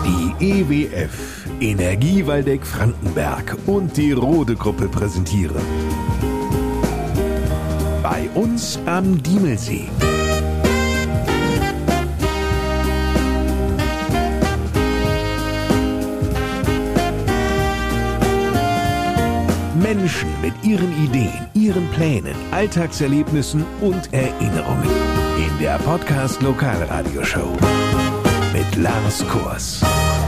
Die EWF, Energie Waldeck-Frankenberg und die Rode-Gruppe präsentieren. Bei uns am Diemelsee. Menschen mit ihren Ideen, ihren Plänen, Alltagserlebnissen und Erinnerungen. In der Podcast Lokalradioshow mit Lars Kors.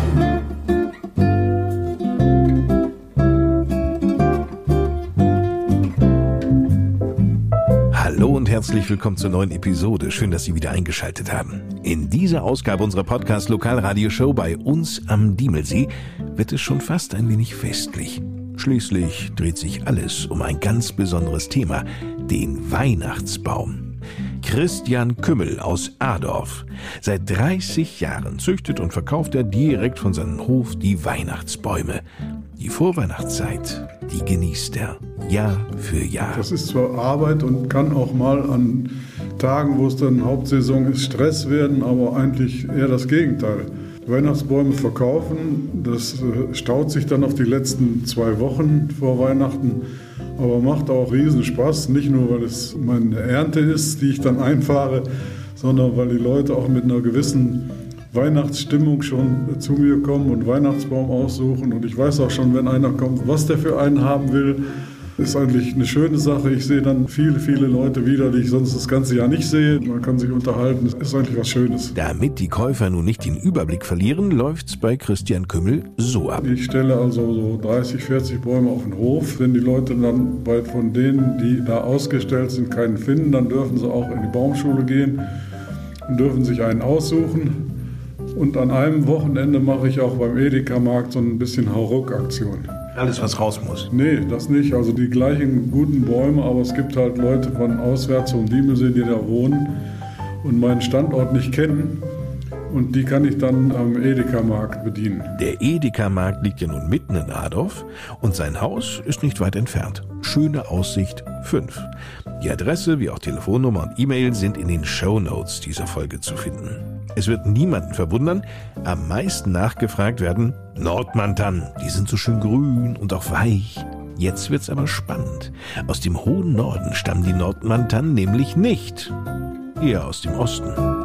Hallo und herzlich willkommen zur neuen Episode. Schön, dass Sie wieder eingeschaltet haben. In dieser Ausgabe unserer Podcast Lokalradioshow bei uns am Diemelsee wird es schon fast ein wenig festlich. Schließlich dreht sich alles um ein ganz besonderes Thema, den Weihnachtsbaum. Christian Kümmel aus Adorf. Seit 30 Jahren züchtet und verkauft er direkt von seinem Hof die Weihnachtsbäume. Die Vorweihnachtszeit, die genießt er Jahr für Jahr. Das ist zwar Arbeit und kann auch mal an Tagen, wo es dann Hauptsaison ist, Stress werden, aber eigentlich eher das Gegenteil. Weihnachtsbäume verkaufen, das staut sich dann auf die letzten 2 Wochen vor Weihnachten, aber macht auch riesen Spaß, nicht nur weil es meine Ernte ist, die ich dann einfahre, sondern weil die Leute auch mit einer gewissen Weihnachtsstimmung schon zu mir kommen und Weihnachtsbaum aussuchen und ich weiß auch schon, wenn einer kommt, was der für einen haben will. Ist eigentlich eine schöne Sache. Ich sehe dann viele Leute wieder, die ich sonst das ganze Jahr nicht sehe. Man kann sich unterhalten. Das ist eigentlich was Schönes. Damit die Käufer nun nicht den Überblick verlieren, läuft's bei Christian Kümmel so ab. Ich stelle also so 30, 40 Bäume auf den Hof. Wenn die Leute dann von denen, die da ausgestellt sind, keinen finden, dann dürfen sie auch in die Baumschule gehen und dürfen sich einen aussuchen. Und an einem Wochenende mache ich auch beim Edeka-Markt so ein bisschen Hauruck-Aktion. Alles, was raus muss? Nee, das nicht. Also die gleichen guten Bäume, aber es gibt halt Leute von auswärts vom Diemelsee, die da wohnen und meinen Standort nicht kennen. Und die kann ich dann am Edeka-Markt bedienen. Der Edeka-Markt liegt ja nun mitten in Adorf und sein Haus ist nicht weit entfernt. Schöne Aussicht 5. Die Adresse wie auch Telefonnummer und E-Mail sind in den Shownotes dieser Folge zu finden. Es wird niemanden verwundern, am meisten nachgefragt werden Nordmantanen. Die sind so schön grün und auch weich. Jetzt wird's aber spannend. Aus dem hohen Norden stammen die Nordmantanen nämlich nicht. Eher aus dem Osten.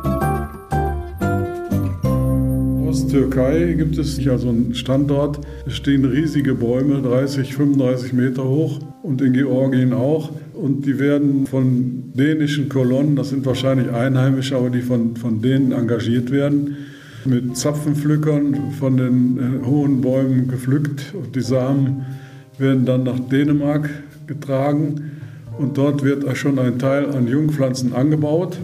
Osttürkei gibt es also einen Standort. Es stehen riesige Bäume, 30, 35 Meter hoch und in Georgien auch. Und die werden von dänischen Kolonnen, das sind wahrscheinlich Einheimische, aber die von denen engagiert werden, mit Zapfenpflückern von den hohen Bäumen gepflückt. Und die Samen werden dann nach Dänemark getragen und dort wird schon ein Teil an Jungpflanzen angebaut.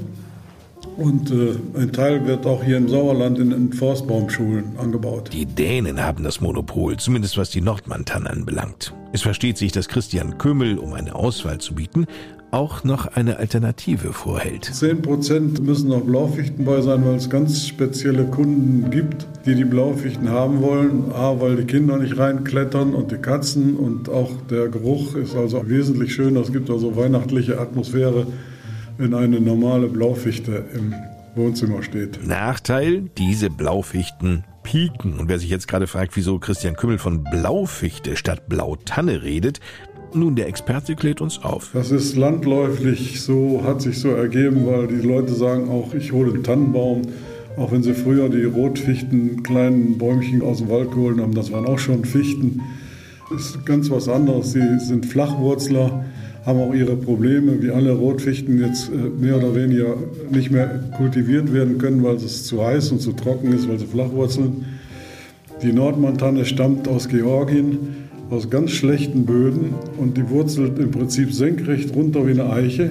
Und ein Teil wird auch hier im Sauerland in den Forstbaumschulen angebaut. Die Dänen haben das Monopol, zumindest was die Nordmantanen anbelangt. Es versteht sich, dass Christian Kümmel, um eine Auswahl zu bieten, auch noch eine Alternative vorhält. 10% müssen noch Blaufichten bei sein, weil es ganz spezielle Kunden gibt, die Blaufichten haben wollen. A, weil die Kinder nicht reinklettern und die Katzen und auch der Geruch ist also wesentlich schöner. Es gibt also weihnachtliche Atmosphäre, wenn eine normale Blaufichte im Wohnzimmer steht. Nachteil, diese Blaufichten pieken. Und wer sich jetzt gerade fragt, wieso Christian Kümmel von Blaufichte statt Blautanne redet, nun, der Experte klärt uns auf. Das ist landläufig so, hat sich so ergeben, weil die Leute sagen auch, ich hole einen Tannenbaum, auch wenn sie früher die Rotfichten, kleinen Bäumchen aus dem Wald geholt haben, das waren auch schon Fichten. Das ist ganz was anderes, sie sind Flachwurzler, haben auch ihre Probleme, wie alle Rotfichten jetzt mehr oder weniger nicht mehr kultiviert werden können, weil es zu heiß und zu trocken ist, weil sie flachwurzeln. Die Nordmantanne stammt aus Georgien, aus ganz schlechten Böden und die wurzelt im Prinzip senkrecht runter wie eine Eiche.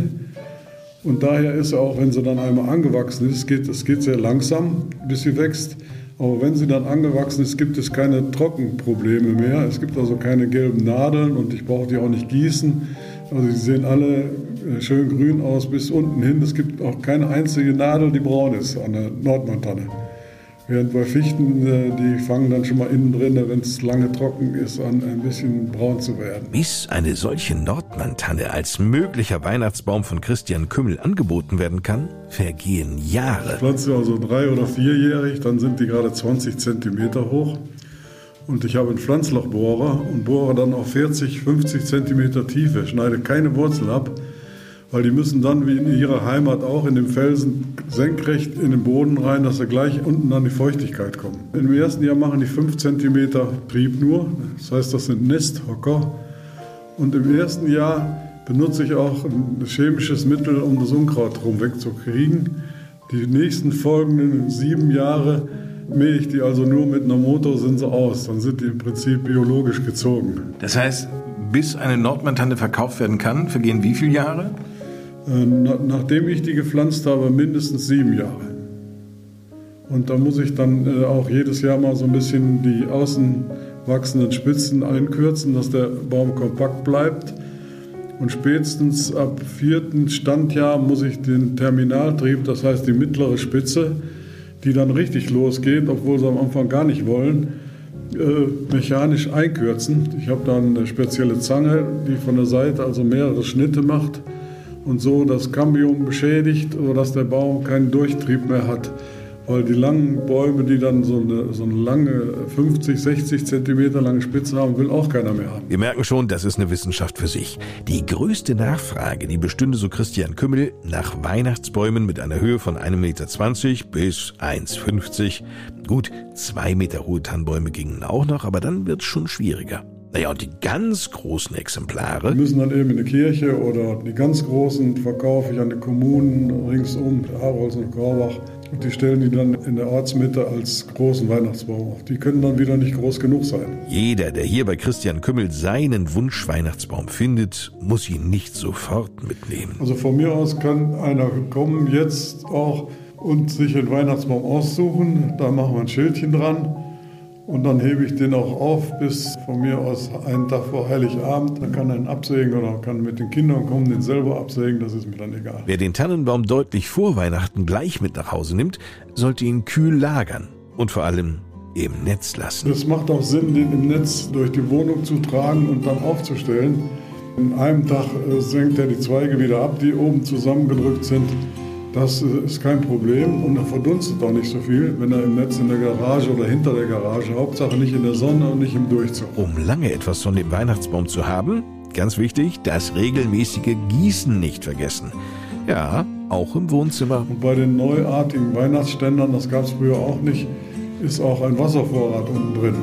Und daher ist auch, wenn sie dann einmal angewachsen ist, es geht sehr langsam, bis sie wächst. Aber wenn sie dann angewachsen ist, gibt es keine Trockenprobleme mehr. Es gibt also keine gelben Nadeln und ich brauche die auch nicht gießen. Also die sehen alle schön grün aus bis unten hin. Es gibt auch keine einzige Nadel, die braun ist an der Nordmantanne. Während bei Fichten, die fangen dann schon mal innen drin, wenn es lange trocken ist, an ein bisschen braun zu werden. Bis eine solche Nordmann-Tanne als möglicher Weihnachtsbaum von Christian Kümmel angeboten werden kann, vergehen Jahre. Ich pflanze also 3- oder 4-jährig, dann sind die gerade 20 Zentimeter hoch. Und ich habe einen Pflanzlochbohrer und bohre dann auf 40, 50 Zentimeter Tiefe, schneide keine Wurzel ab, weil die müssen dann wie in ihrer Heimat auch in dem Felsen senkrecht in den Boden rein, dass sie gleich unten an die Feuchtigkeit kommen. Im ersten Jahr machen die 5 Zentimeter Trieb nur, das heißt, das sind Nesthocker. Und im ersten Jahr benutze ich auch ein chemisches Mittel, um das Unkraut drum wegzukriegen. Die nächsten folgenden 7 Jahre mähe ich die also nur mit einer Motorsense aus. Dann sind die im Prinzip biologisch gezogen. Das heißt, bis eine Nordmann-Tanne verkauft werden kann, vergehen wie viele Jahre? Nachdem ich die gepflanzt habe, mindestens 7 Jahre. Und da muss ich dann auch jedes Jahr mal so ein bisschen die außen wachsenden Spitzen einkürzen, dass der Baum kompakt bleibt. Und spätestens ab 4. Standjahr muss ich den Terminaltrieb, das heißt die mittlere Spitze, die dann richtig losgeht, obwohl sie am Anfang gar nicht wollen, mechanisch einkürzen. Ich habe dann eine spezielle Zange, die von der Seite also mehrere Schnitte macht und so das Cambium beschädigt, sodass der Baum keinen Durchtrieb mehr hat. Weil die langen Bäume, die dann so eine lange 50, 60 Zentimeter lange Spitze haben, will auch keiner mehr haben. Wir merken schon, das ist eine Wissenschaft für sich. Die größte Nachfrage, die bestünde, so Christian Kümmel, nach Weihnachtsbäumen mit einer Höhe von 1,20 Meter bis 1,50 Meter. Gut, 2 Meter hohe Tannenbäume gingen auch noch, aber dann wird es schon schwieriger. Naja, und die ganz großen Exemplare... Die müssen dann eben in die Kirche oder die ganz großen verkaufe ich an die Kommunen ringsum, Harolz und Korbach. Und die stellen die dann in der Ortsmitte als großen Weihnachtsbaum auf. Die können dann wieder nicht groß genug sein. Jeder, der hier bei Christian Kümmel seinen Wunsch-Weihnachtsbaum findet, muss ihn nicht sofort mitnehmen. Also von mir aus kann einer kommen jetzt auch und sich einen Weihnachtsbaum aussuchen. Da machen wir ein Schildchen dran. Und dann hebe ich den auch auf bis von mir aus einen Tag vor Heiligabend. Dann kann er ihn absägen oder kann mit den Kindern kommen, den selber absägen, das ist mir dann egal. Wer den Tannenbaum deutlich vor Weihnachten gleich mit nach Hause nimmt, sollte ihn kühl lagern und vor allem im Netz lassen. Es macht auch Sinn, den im Netz durch die Wohnung zu tragen und dann aufzustellen. In einem Tag senkt er die Zweige wieder ab, die oben zusammengedrückt sind. Das ist kein Problem und er verdunstet auch nicht so viel, wenn er im Netz in der Garage oder hinter der Garage, Hauptsache nicht in der Sonne und nicht im Durchzug. Um lange etwas von dem Weihnachtsbaum zu haben, ganz wichtig, das regelmäßige Gießen nicht vergessen. Ja, auch im Wohnzimmer. Und bei den neuartigen Weihnachtsständern, das gab es früher auch nicht, ist auch ein Wasservorrat unten drin.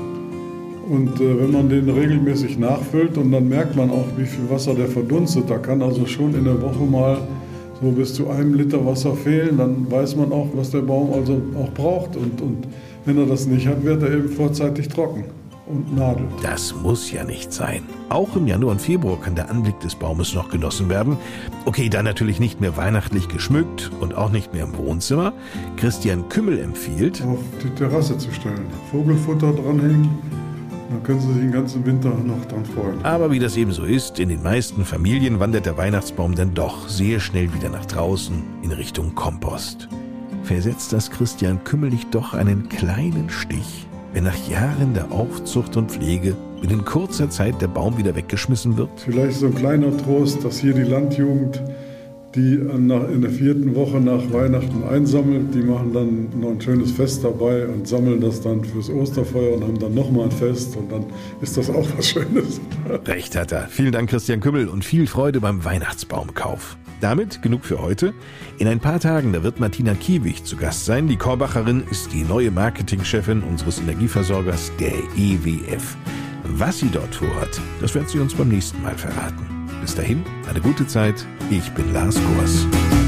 Und wenn man den regelmäßig nachfüllt und dann merkt man auch, wie viel Wasser der verdunstet, da kann also schon in der Woche mal so bis zu 1 Liter Wasser fehlen, dann weiß man auch, was der Baum also auch braucht. Und wenn er das nicht hat, wird er eben vorzeitig trocken und nadelt. Das muss ja nicht sein. Auch im Januar und Februar kann der Anblick des Baumes noch genossen werden. Okay, dann natürlich nicht mehr weihnachtlich geschmückt und auch nicht mehr im Wohnzimmer. Christian Kümmel empfiehlt, auf die Terrasse zu stellen, Vogelfutter dranhängen. Dann können Sie sich den ganzen Winter noch dran freuen. Aber wie das eben so ist, in den meisten Familien wandert der Weihnachtsbaum dann doch sehr schnell wieder nach draußen in Richtung Kompost. Versetzt das Christian Kümmel nicht doch einen kleinen Stich, wenn nach Jahren der Aufzucht und Pflege binnen kurzer Zeit der Baum wieder weggeschmissen wird? Vielleicht so ein kleiner Trost, dass hier die Landjugend, die in der 4. Woche nach Weihnachten einsammelt, die machen dann noch ein schönes Fest dabei und sammeln das dann fürs Osterfeuer und haben dann nochmal ein Fest und dann ist das auch was Schönes. Recht hat er. Vielen Dank, Christian Kümmel, und viel Freude beim Weihnachtsbaumkauf. Damit genug für heute. In ein paar Tagen, da wird Martina Kiewig zu Gast sein. Die Korbacherin ist die neue Marketingchefin unseres Energieversorgers, der EWF. Was sie dort vorhat, das wird sie uns beim nächsten Mal verraten. Bis dahin, eine gute Zeit. Ich bin Lars Kors.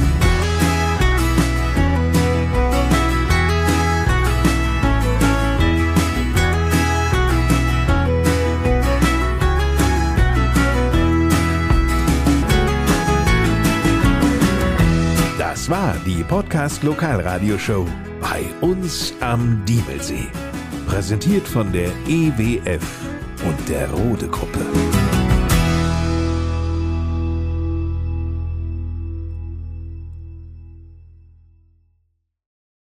Das war die Podcast Lokalradioshow bei uns am Diemelsee. Präsentiert von der EWF und der Rode Gruppe.